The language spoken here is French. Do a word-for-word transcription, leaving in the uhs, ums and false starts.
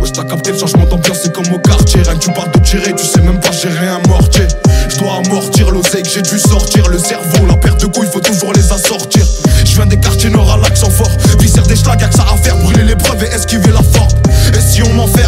gauche, t'as capté le changement d'ambiance, c'est comme au quartier. Rien que tu parles de tirer, tu sais même pas gérer un mortier. J'dois amortir l'oseille que j'ai dû sortir. Le cerveau, la paire de couilles, faut toujours les assortir. J'viens des quartiers nord à l'accent fort. Viscère des schlags, y'a que ça à faire, brûler les preuves et esquiver la forte. Et si on m'en fait